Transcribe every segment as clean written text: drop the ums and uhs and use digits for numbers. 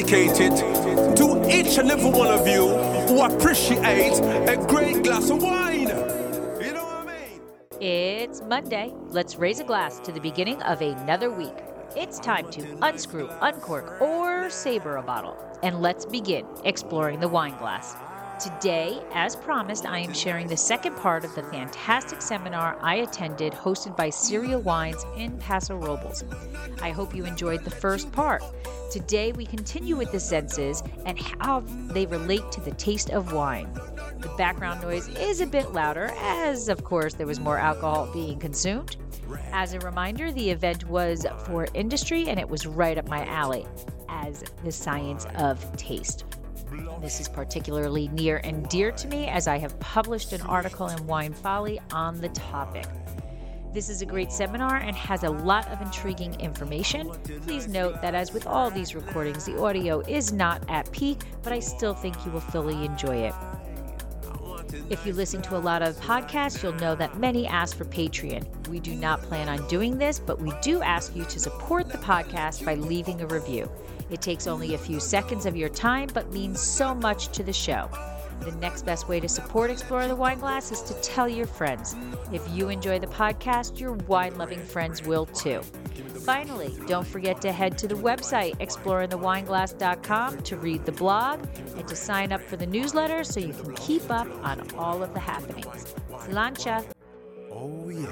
dedicated to each and every one of you who appreciate a great glass of wine. You know what I mean? It's Monday. Let's raise a glass to the beginning of another week. It's time to unscrew, uncork, or savor a bottle. And let's begin exploring the wine glass. Today, as promised, I am sharing the second part of the fantastic seminar I attended hosted by Syria Wines in Paso Robles. I hope you enjoyed the first part. Today, we continue with the senses and how they relate to the taste of wine. The background noise is a bit louder as, of course, there was more alcohol being consumed. As a reminder, the event was for industry and it was right up my alley as the science of taste. This is particularly near and dear to me as I have published an article in Wine Folly on the topic. This is a great seminar and has a lot of intriguing information. Please note that as with all these recordings, the audio is not at peak, but I still think you will fully enjoy it. If you listen to a lot of podcasts, you'll know that many ask for Patreon. We do not plan on doing this, but we do ask you to support the podcast by leaving a review. It takes only a few seconds of your time, but means so much to the show. The next best way to support Explore the Wine Glass is to tell your friends. If you enjoy the podcast, your wine-loving friends will too. Finally, don't forget to head to the website, exploringthewineglass.com, to read the blog and to sign up for the newsletter so you can keep up on all of the happenings. Sláinte! Oh, yeah.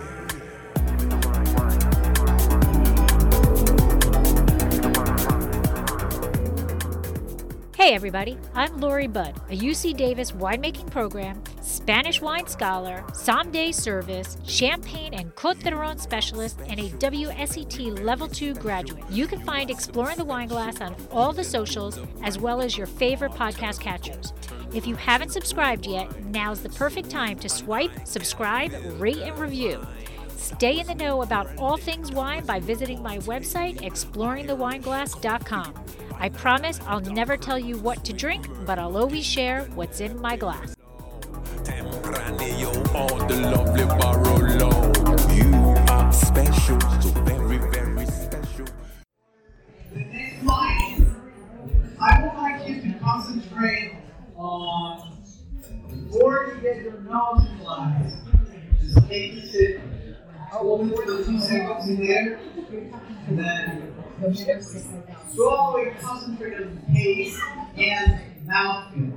Hey everybody, I'm Lori Budd, a UC Davis winemaking program, Spanish wine scholar, sommelier service, Champagne and Côte d'Aron specialist, and a WSET Level 2 graduate. You can find Exploring the Wine Glass on all the socials, as well as your favorite podcast catchers. If you haven't subscribed yet, now's the perfect time to swipe, subscribe, rate, and review. Stay in the know about all things wine by visiting my website, exploringthewineglass.com. I promise I'll never tell you what to drink, but I'll always share what's in my glass. Tempranillo on the lovely Barolo. You are special, so very, very special. The next line, I would like you to concentrate on before you get your nose glass. Just take a sip. Hold it for 2 seconds in there, and then slowly concentrate on the taste and mouthfeel.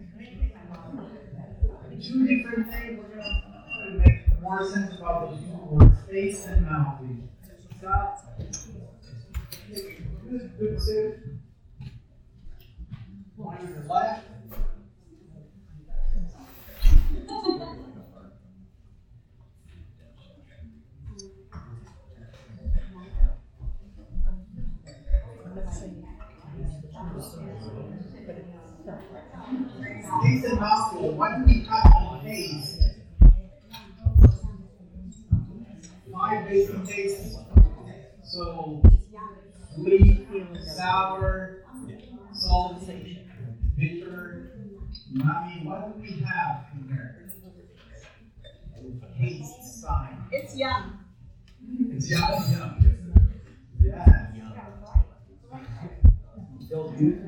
Two different things. We're going to make more sense about those two words, taste and mouthfeel. Stop. Take a good sip. On your left. Taste and mouthfeel. What do we have on taste? 5 basic tastes. So, sweet, sour, salty, bitter, umami. What do we have in there? Taste side. It's yum. It's yum. Yeah. Feel good.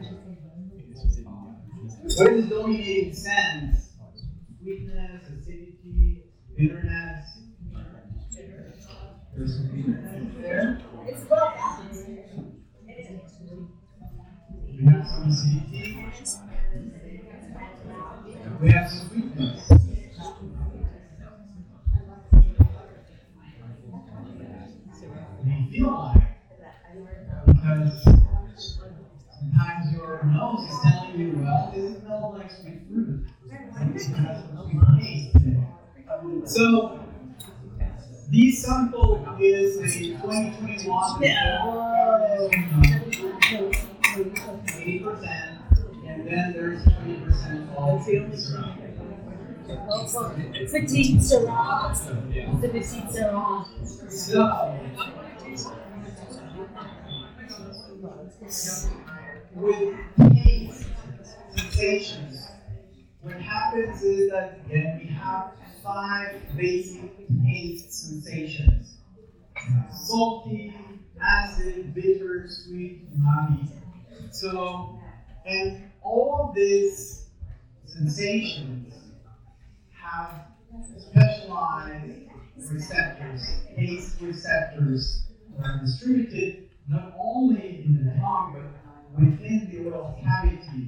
What is the dominating sense? Sweetness, acidity, bitterness. There's some bitterness there. It's both. We have some acidity. We have some sweetness. You feel like, because sometimes your nose is telling you, well, this smells like sweet fruit. It has some sweet taste in it. So, this sample is a 2021 80%, and then there's 20% of Syrah. Petite Syrah. The Petite Syrah. So, with taste sensations, what happens is that again we have 5 basic taste sensations: salty, acid, bitter, sweet, umami. So, and all of these sensations have specialized receptors, taste receptors that are distributed not only in the tongue but within the oral cavity.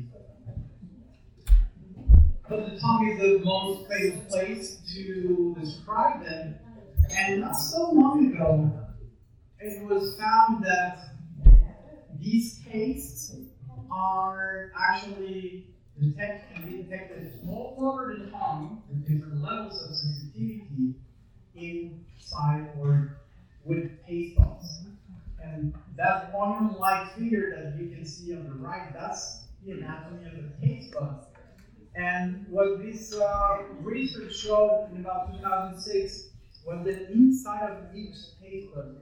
But the tongue is the most famous place to describe them. And not so long ago, it was found that these tastes are actually detected all over the tongue with different levels of sensitivity inside or with taste buds. And that onion-like figure that you can see on the right, that's the anatomy of the taste buds. And what this research showed in about 2006 was that inside of each taste bud,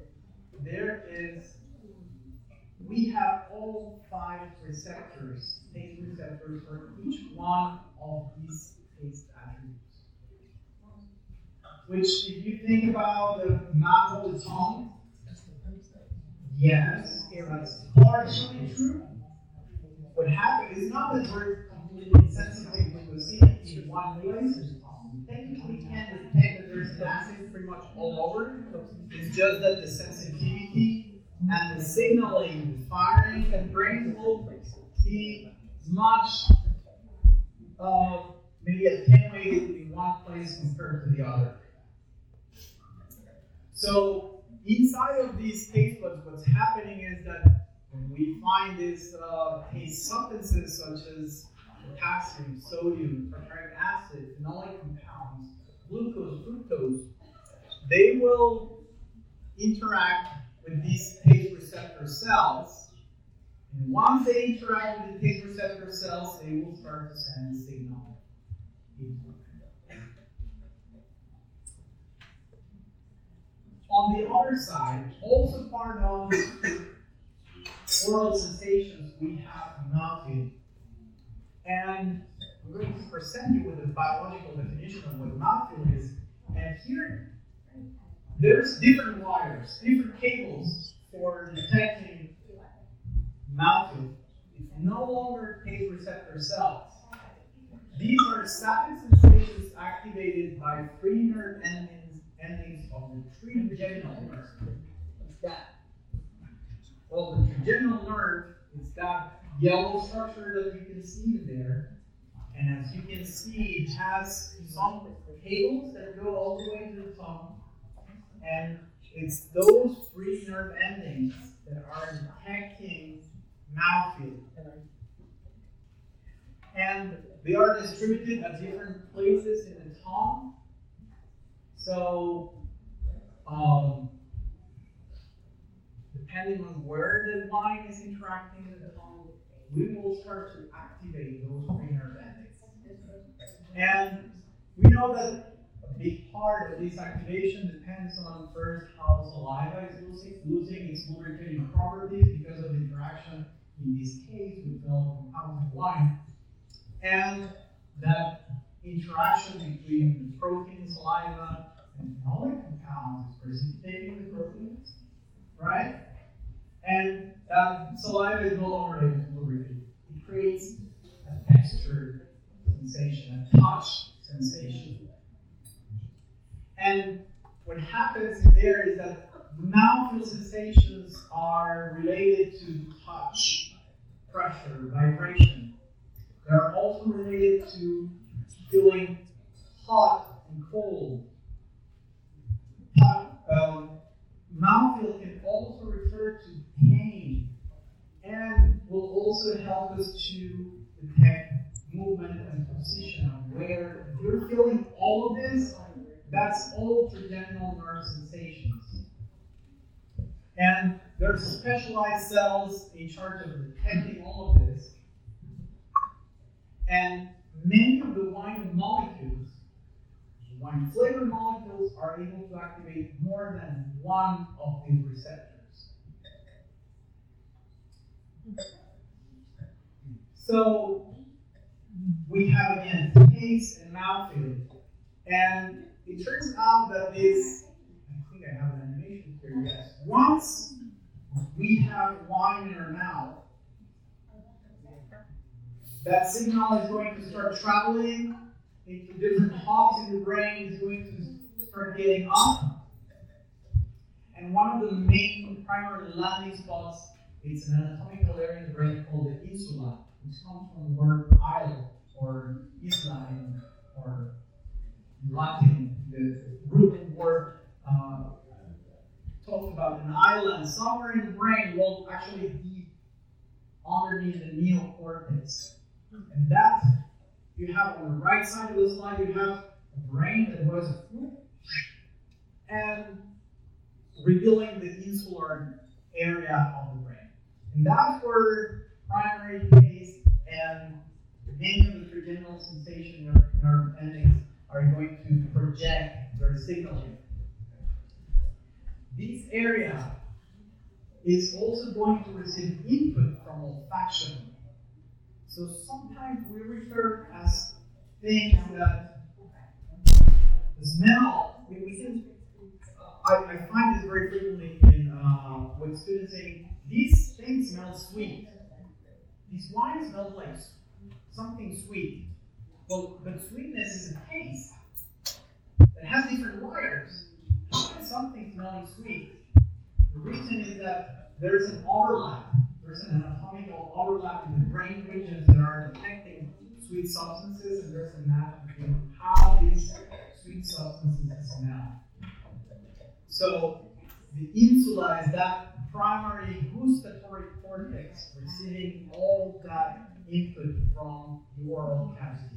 we have all 5 receptors, taste receptors for each one of these taste attributes. Which, if you think about the mouth of the tongue, yes, that's partially true. What happens is not that we're completely sensitive to acidity in one place. We technically can detect that there's an acid pretty much all over. It's just that the sensitivity and the signaling, the firing, and brain will be much maybe attenuated in one place compared to the other. So inside of these taste buds, what's happening is that when we find these taste substances such as potassium, sodium, tartaric acid, phenolic compounds, glucose, fructose, they will interact with these taste receptor cells. And once they interact with the taste receptor cells, they will start to send a signal. On the other side, also part of oral sensations, we have mouthfeel. And I'm going to present you with a biological definition of what mouthfeel is. And here, there's different wires, different cables for detecting mouthfeel. It's no longer taste receptor cells. These are static sensations activated by 3 nerve endings of the trigeminal nerve. What's that? Well, the trigeminal nerve is that yellow structure that you can see there. And as you can see, it has some cables that go all the way to the tongue. And it's those 3 nerve endings that are detecting mouthfeel. And they are distributed at different places in the tongue. So, depending on where the wine is interacting with the tongue, we will start to activate those 3 nerve endings. And we know that a big part of this activation depends on first how saliva is losing its lubricating properties because of the interaction, in this case, with phenolic compounds in wine. And that interaction between the protein in saliva and phenolic compounds is precipitating the proteins, right? And that saliva is no longer able to lubricate. It creates a texture sensation, a touch sensation. And what happens there is that mouthfeel sensations are related to touch, pressure, vibration. They are also related to feeling hot and cold. Mouthfeel can also refer to pain and will also help us to detect movement and position of where, if you're feeling all of this, that's all trigeminal nerve sensations. And there's specialized cells in charge of detecting all of this. And many of the wine molecules, wine flavor molecules, are able to activate more than one of these receptors. So we have again taste and mouthfeel. And it turns out that this, I think I have an animation here, yes. Once we have wine in our mouth, that signal is going to start traveling into different hubs in the brain, is going to start getting up. And one of the main primary landing spots is an anatomical area in the brain called the insula, which comes from the word isle or isla or Latin. The root word talks about an island somewhere in the brain, well, actually deep underneath the neocortex. And that, you have on the right side of the slide, you have a brain that was and revealing the insular area of the brain. And that's where primary taste and many of the trigeminal sensation nerve endings are going to project their signaling. This area is also going to receive input from olfaction. So sometimes we refer as things that the smell, I find this very frequently with students saying, these things smell sweet. These wines smell like something sweet. Well, but sweetness is a taste that has different layers. How is something smelling sweet? The reason is that there's an overlap. There's an anatomical overlap in the brain regions that are detecting sweet substances, and there's a map between how these sweet substances smell. So the insula is that primary gustatory cortex receiving all that input from the oral cavity.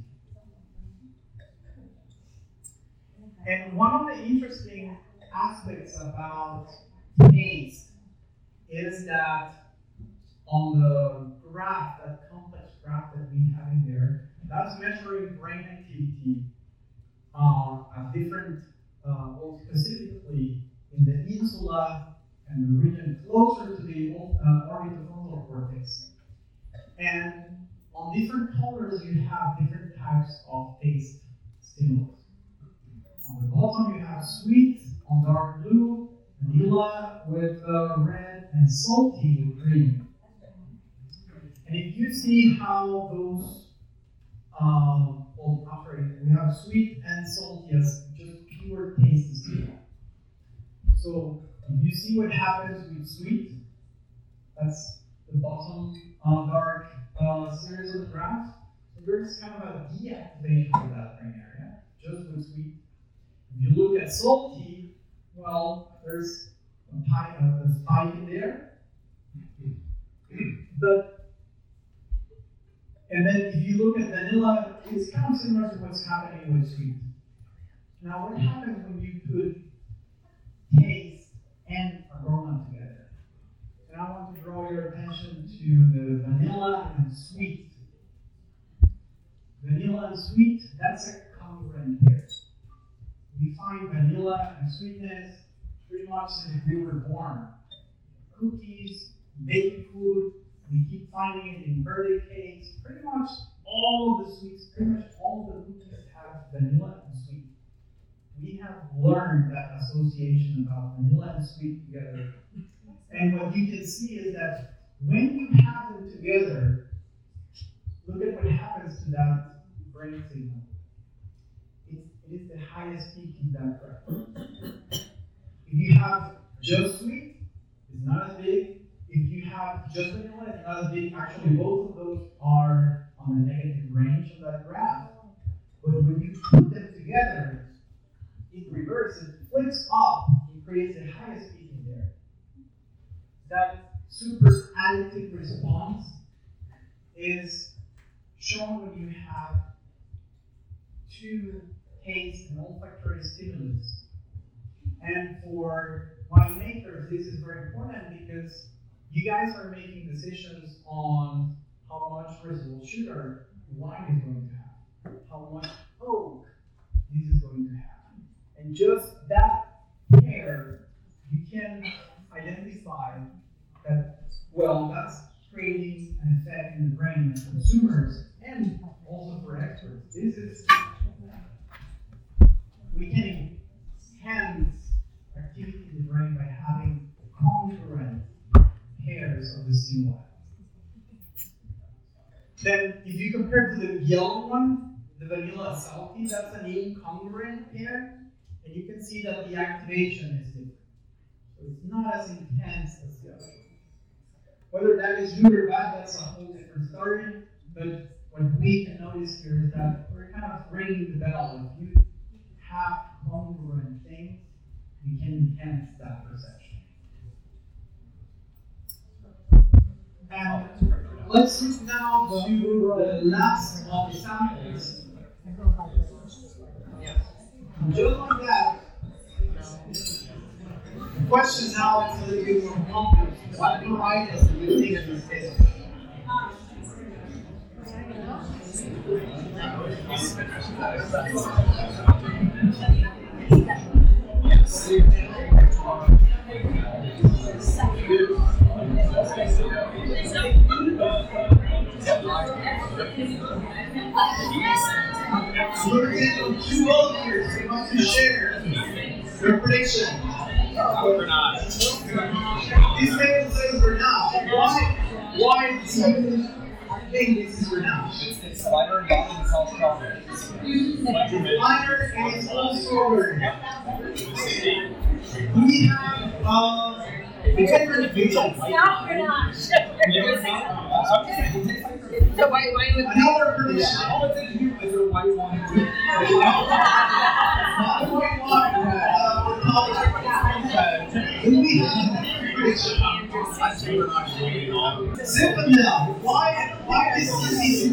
And one of the interesting aspects about taste is that on the graph, that complex graph that we have in there, that's measuring brain activity at different, well, specifically in the insula and the region closer to the orbitofrontal cortex. And on different colors, you have different types of taste stimulus. On the bottom, you have sweet on dark blue, vanilla with red, and salty with green. And if you see how those, we have sweet and salty as just pure taste stimulus. So if you see what happens with sweet, that's the bottom dark series of the graph. So there's kind of a deactivation of that brain area, just with sweet. If you look at salty, well, there's a spike in there. And then if you look at vanilla, it's kind of similar to what's happening with sweet. Now, what happens when you put taste and aroma together? And I want to draw your attention to the vanilla and sweet. Vanilla and sweet, that's a congruent pair. We find vanilla and sweetness pretty much since we were born. Cookies, baby food, we keep finding it in birthday cakes. Pretty much all of the sweets, pretty much all of the cookies have vanilla and sweet. We have learned that association about vanilla and sweet together. And what you can see is that when you have them together, look at what happens to that brain signal. It is the highest peak in that graph. If you have just sweet, it's not as big. If you have just vanilla, it's not as big. Actually, both of those are on the negative range of that graph. But when you put them together, it reverses, it flips up, it creates the highest peak in there. That super additive response is shown when you have two taste and olfactory stimulus. And for winemakers, this is very important because you guys are making decisions on how much residual sugar wine is going to have, how much oak this is going to have. And just that pair, you can identify that, well, that's creating an effect in the brain of consumers and also for experts. We can enhance activity in the brain by having congruent pairs of the stimuli. Then if you compare to the yellow one, the vanilla salty, that's an incongruent pair, and you can see that the activation is different. So it's not as intense as the other one. Whether that is good or bad, that's a whole different story, but what we can notice here is that we're kind of ringing the bell. If you have congruent things, you can enhance that perception. And let's move now to the last of the samples. Just like that, the question now is a little bit more complex. What varieties do you think is this? So we're going to do 2 volunteers. They want to share their prediction. This table says Bernal. Why do you think this is Bernal? It's lighter and bottom is all strawberry. Lighter and it's all strawberry. We have different videos. Not Bernal. So why would Another prediction. All it's in here is a white wine. Not white wine. We have prediction. Zinfandel. Why is this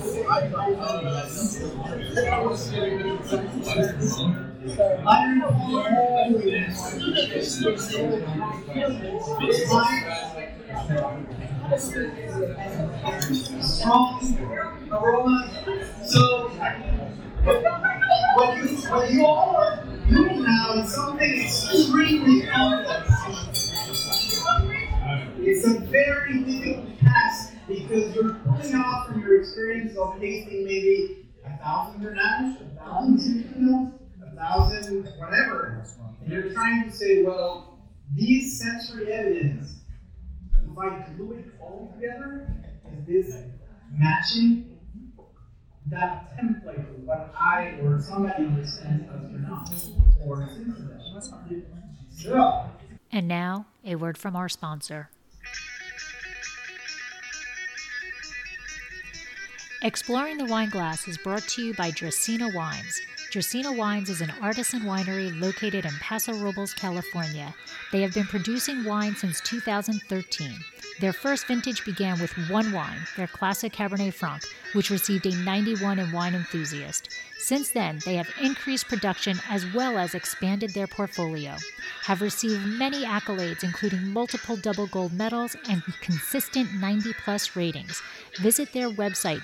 strong aroma. So what you all are doing now is something extremely complex. It's a very difficult task because you're pulling out from your experience of tasting maybe 1,000 Grenache, 1,000 Zinfandels, 1,000 whatever, and you're trying to say, well, these sensory evidence, if I glue it all together, is this matching that template of what I or somebody understands as Grenache or Zinfandel? So. And now, a word from our sponsor. Exploring the Wine Glass is brought to you by Dracaena Wines. Dracaena Wines is an artisan winery located in Paso Robles, California. They have been producing wine since 2013. Their first vintage began with one wine, their classic Cabernet Franc, which received a 91 in Wine Enthusiast. Since then, they have increased production as well as expanded their portfolio, have received many accolades including multiple double gold medals and consistent 90-plus ratings. Visit their website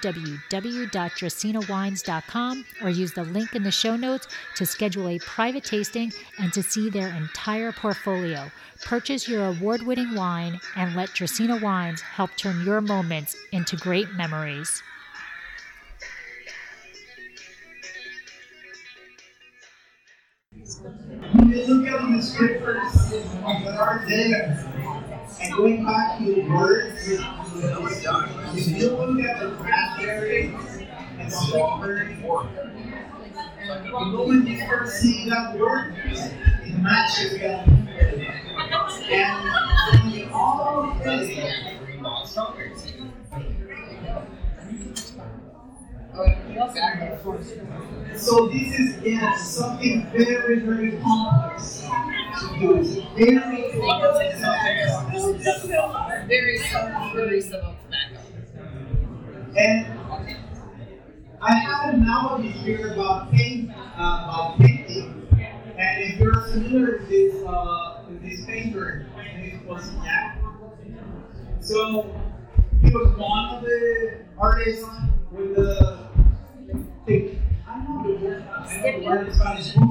www.dracaenawines.com or use the link in the show notes to schedule a private tasting and to see their entire portfolio. Purchase your award-winning wine and let Dracaena Wines help turn your moments into great memories. When you look at the descriptors that are there, and going back to the words, if you look at the raspberry and strawberry, the moment you first see that word, it matches the other. And we all think so this is something very, very complex to do. It's very complex. very civil tobacco. And I have an analogy here about painting. And if you're familiar with this painter, it was Jack. So he was one of the artists with the I don't know the word in Spanish. In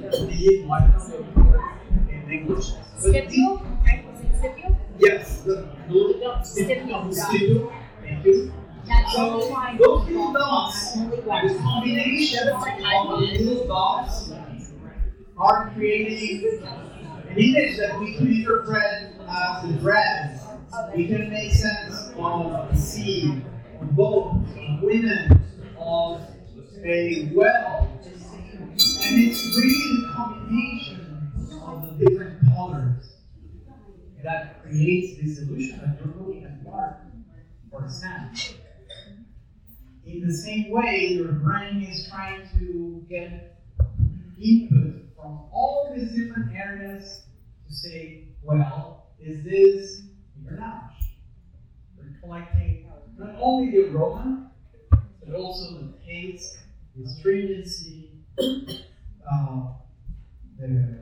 English. Stipule? Right? Was it stipule? Yes, the stipule. Thank you. So those little dots, this combination of little dots are creating an image that we can interpret as the bread. We can make sense of the seed, of boat, a women, of a well. And it's really the combination of the different colors that creates this illusion that you're looking at water or sand. In the same way, your brain is trying to get input from all these different areas to say, well, is this your notch? We're collecting not only the aroma, but also the taste, the astringency, the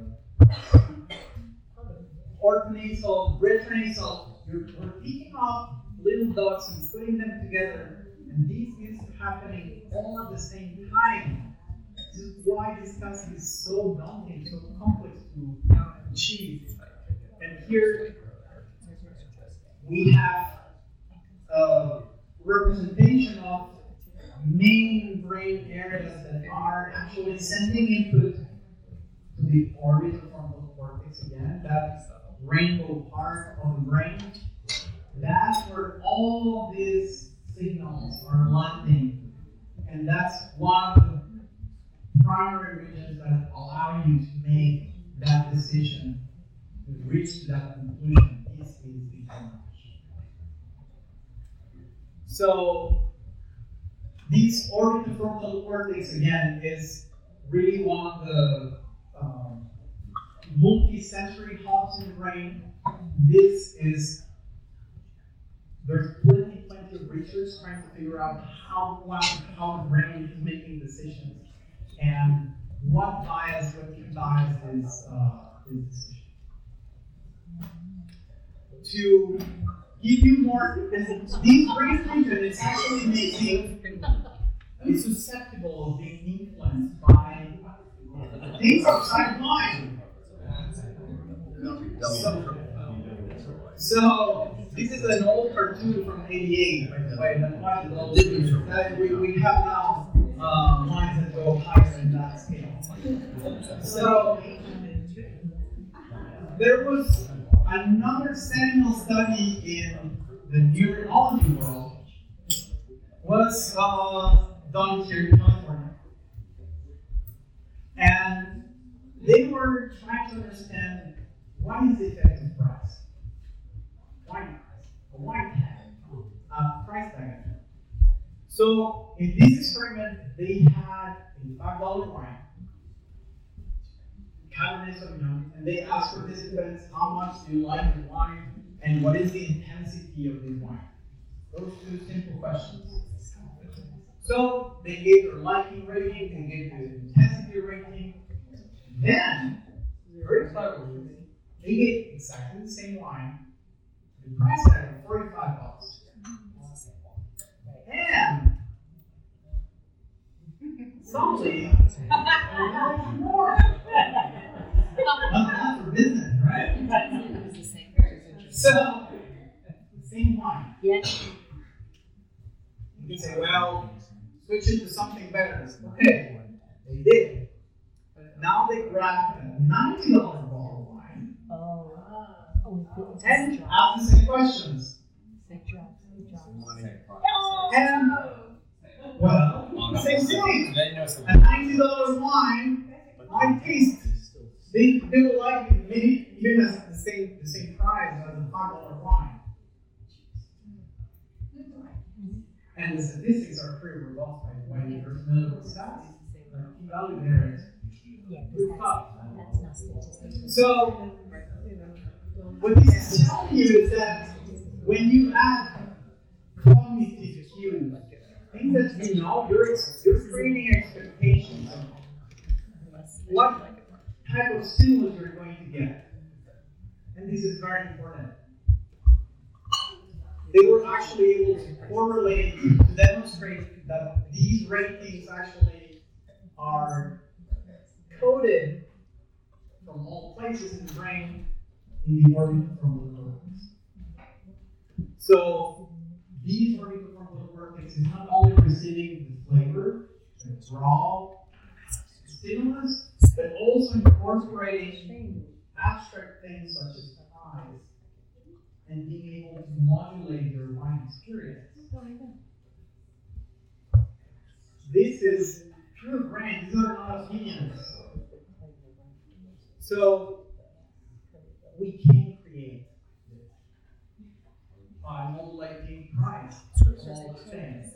orthonasal, retronasal. We're picking up little dots and putting them together, and this is happening all at the same time. This is why this task is so daunting, so complex to achieve. And here we have a representation of main brain areas that are actually sending input to the orbitofrontal cortex again, that rainbow part of the brain. That's where all of these signals are landing. And that's one of the primary regions that allow you to make that decision, to reach to that conclusion. This is the knowledge. So, this orbitofrontal cortex, again, is really one of the multi-sensory hubs in the brain. There's plenty of research trying to figure out how the brain is making decisions and what key bias is decision. To give you more, these brain regions is actually making it's susceptible of being influenced by things outside mind. So this is an old cartoon from '88, by the way. That's why it's all different. We have now minds that go higher in that scale. So there was another seminal study in the neurology world was done here in California. And they were trying to understand what is the effect of price. Wine price, a wine tag, price tag. So in this experiment, they had a $5 wine, Cabernet Sauvignon, and they asked participants how much do you like the wine and what is the intensity of this wine. Those two simple questions. So they gave their liking rating, they gave the intensity rating. Then, very cleverly, they gave exactly the same wine, the price tag of $45. And suddenly, more. Not for business, right? So, same wine. Yeah. You say, well, switch it to something better. Okay, they did. Now they grabbed a $90 bottle of wine and asked the same questions. And, well, same thing. A $90 wine might taste. They will like it maybe even as the same price as a $5 wine. And the statistics are pretty robust, by the way. You're familiar with stats. The p-value there is good stuff. So, what this is telling you is that when you add cognitive cues, things that you know, you're creating expectations of what type of stimulus you're going to get. And this is very important. They were actually able to correlate, to demonstrate that these ratings actually are coded from all places in the brain in the orbitofrontal cortex. So these orbitofrontal cortex is not only receiving the flavor, the raw stimulus, but also incorporating abstract things such as eyes and being able to modulate your mind experience. this is pure brain. These are not opinions. So we can create this by modulating price of all things.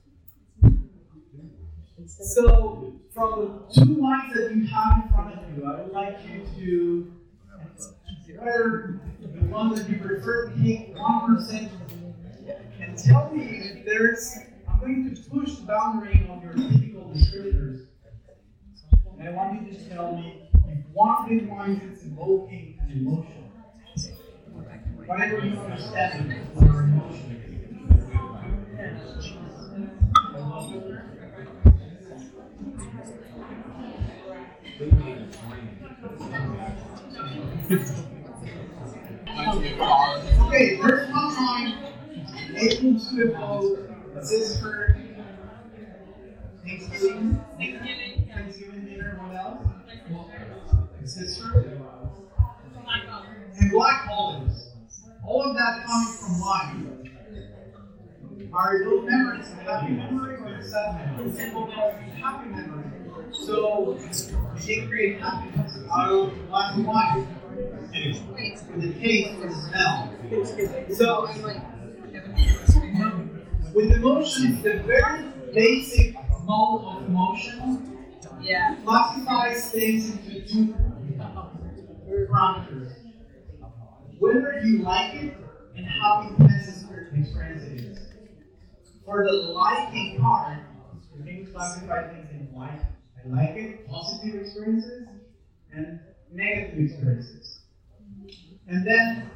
So from the two lines that you have in front of you, I would like you to, whether the one that you prefer, pick 1% and tell me if there's, I'm going to push the boundary of your typical descriptors. And I want you to tell me if one of these lines is evoking an emotion. Whatever you understand of your emotion. Okay, there's one line able to evoke sister, Thanksgiving dinner, what else? Sister, and black olives. All of that coming from wine. Are those memories a happy memory or a sad memory? Happy memory. So you can create happiness out of a glass of wine. With the taste or the smell. So with emotions, the very basic mode of emotion classifies things into two parameters. Whether you like it and how intense the spiritual experience it is. For the liking part, you can classify things in like, I like it, positive experiences, and negative experiences. And then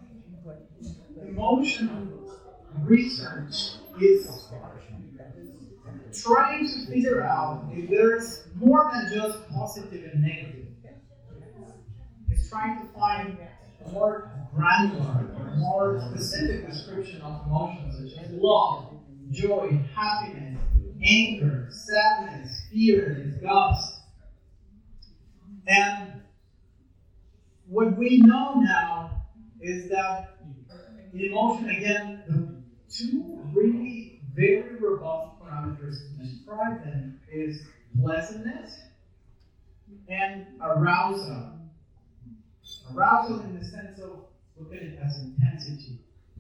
emotional research is trying to figure out if there's more than just positive and negative. It's trying to find a more granular or more specific description of emotions such as love, joy, happiness, anger, sadness, fear, disgust. And what we know now is that in emotion, again, the two really very robust parameters to describe them is pleasantness and arousal. Arousal in the sense of, look at it as intensity.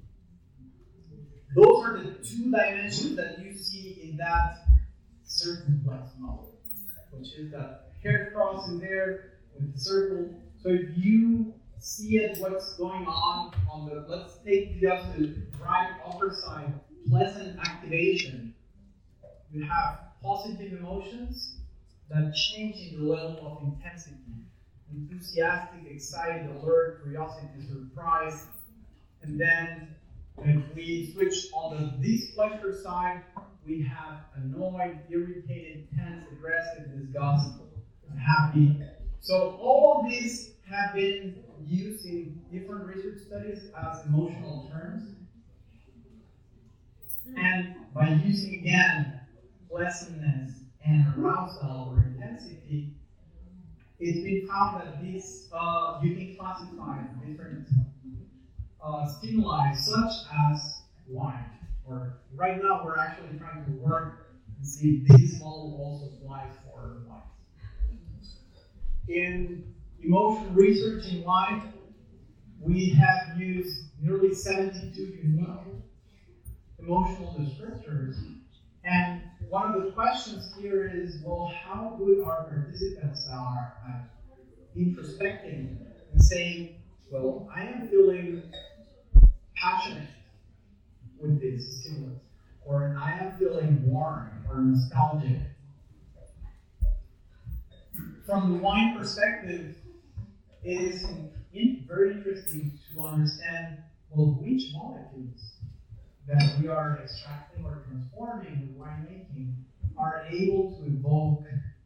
Those are the two dimensions that you see in that circumflex model, which is that hair cross in there with the circle. So if you see it, what's going on the, let's take just the right upper side, pleasant activation. You have positive emotions that change in the level of intensity. Enthusiastic, excited, alert, curiosity, surprise. And then if we switch on the displeasure side, we have annoyed, irritated, tense, aggressive, disgust, happy. So all of these have been used in different research studies as emotional terms. And by using again pleasantness and arousal or intensity, it's been found that these you can classify different stimuli such as wine. Or right now we're actually trying to work and see if this model also applies for wine. In emotion research in wine, we have used nearly 72 unique emotional descriptors. And one of the questions here is, well, how good our participants are at introspecting and saying, well, I am feeling passionate with this stimulus, or I am feeling warm or nostalgic. From the wine perspective, it is very interesting to understand, well, which molecules that we are extracting or transforming with winemaking are able to evoke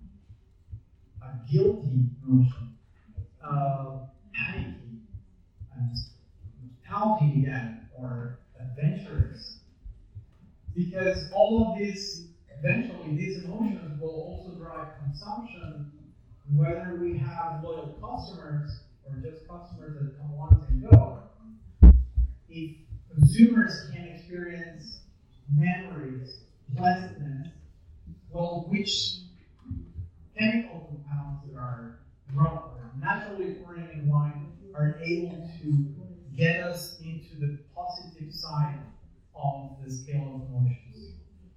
a guilty emotion, panicky, nostalgic again, or adventurous. Because all of these, eventually, these emotions will also drive consumption, whether we have loyal customers or just customers that come once and go. If consumers can experience memories, pleasantness, well, which chemical compounds that are naturally occurring in wine are able to get us into the positive side of the scale of emotions.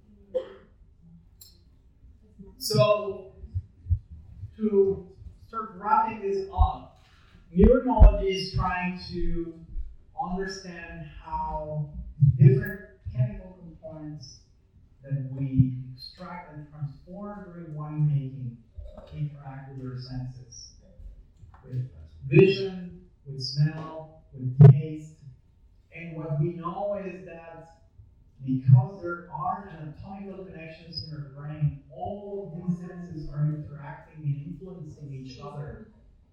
So, to start wrapping this up, neuroimmunology is trying to understand how different chemical components that we extract and transform during winemaking interact with our senses, with vision, with smell, with taste. And what we know is that because there are anatomical connections in our brain, all of these senses are interacting and influencing each other.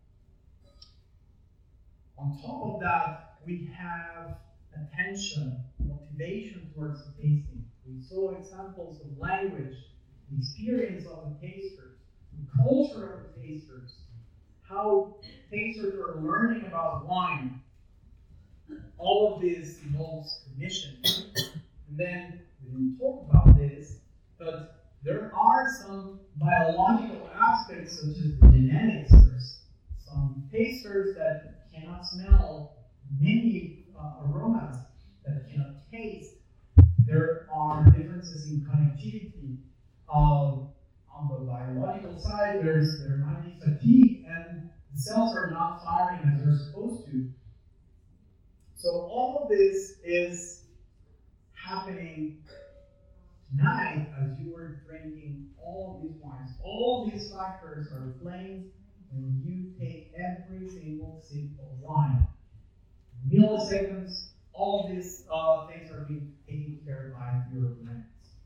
On top of that, we have attention, motivation towards the tasting. We saw examples of language, the experience of the tasters, the culture of the tasters, how tasters are learning about wine. All of this involves cognition. And then we didn't talk about this, but there are some biological aspects such as the genetics. There's some tasters that cannot smell many aromas, that cannot taste. There are differences in connectivity. On the biological side, there might be fatigue, and the cells are not firing as they're supposed to. So all of this is happening tonight as you were drinking all of these wines. All these factors are playing when you take every single sip of wine. Milliseconds, all these things are being taken care of by your brains.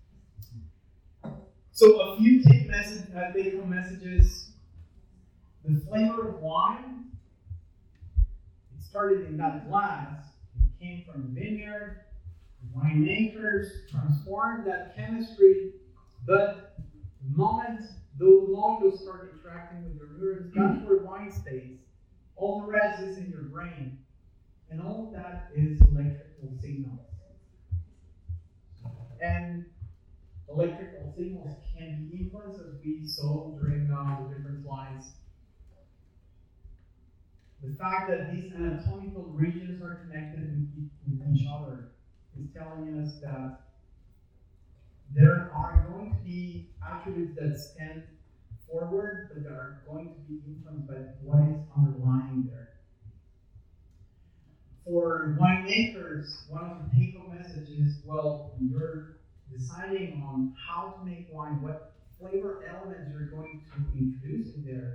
So a few take-home messages. The flavor of wine, it started in that glass. It came from the vineyard. Winemakers transformed that chemistry, but the moment those molecules start interacting with your neurons, that's where wine stays. All the rest is in your brain. And all of that is electrical signals. And electrical signals can be influenced, as we saw during the different slides. The fact that these anatomical regions are connected with each other is telling us that there are going to be attributes that stand forward, but that are going to be influenced by what is underlying there. For winemakers, one of the take-home messages, well, when you're deciding on how to make wine, what flavor elements you're going to introduce in there,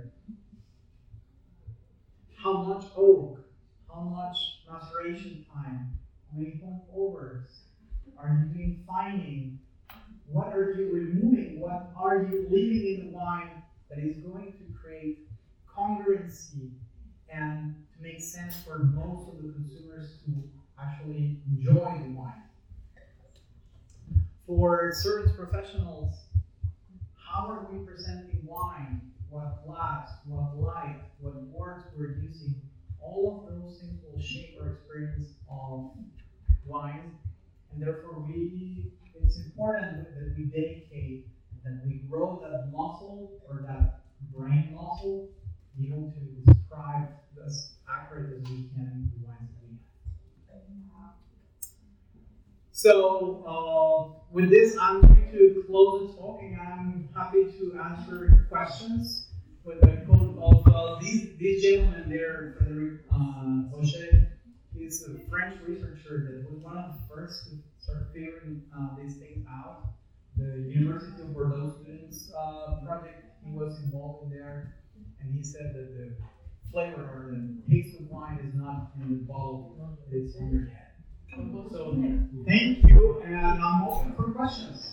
how much oak, how much maceration time, how many point overs, are you doing fining, what are you removing, what are you leaving in the wine that is going to create congruency and to make sense for most of the consumers to actually enjoy the wine. For service professionals, how are we presenting wine? What glass, what light, what words we're using? All of those things will shape our experience of wine, and therefore it's important that we dedicate, that we grow that muscle or that brain muscle, able to describe as accurate as we can the wines that we have. So with this, I'm going to close the talk, and I'm happy to answer questions with the quote of these gentlemen there, Frédéric Rocher. He's a French researcher that was one of the first to start figuring these things out. The University of Bordeaux students project, he was involved in there, and he said that the flavor or the taste of wine is not in the bottle, it's in your head. So thank you, and I'm open for questions.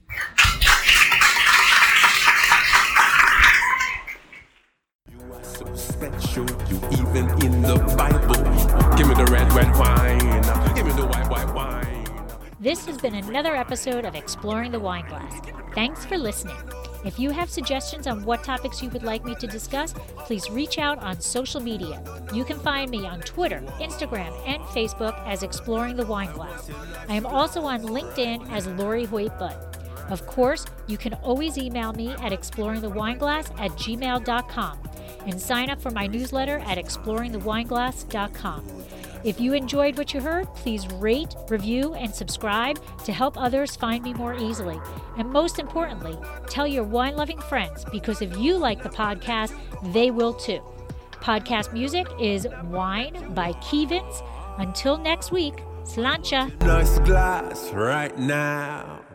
You are so special, you even in the Bible. Give me the red wine, give me the white wine. This has been another episode of Exploring the Wine Glass. Thanks for listening. If you have suggestions on what topics you would like me to discuss, please reach out on social media. You can find me on Twitter, Instagram, and Facebook as Exploring the Wine Glass. I am also on LinkedIn as Lori Hoyt Budd. Of course, you can always email me at exploringthewineglass@gmail.com and sign up for my newsletter at exploringthewineglass.com. If you enjoyed what you heard, please rate, review, and subscribe to help others find me more easily. And most importantly, tell your wine-loving friends, because if you like the podcast, they will too. Podcast music is Wine by Kevins. Until next week, sláinte. Nice glass right now.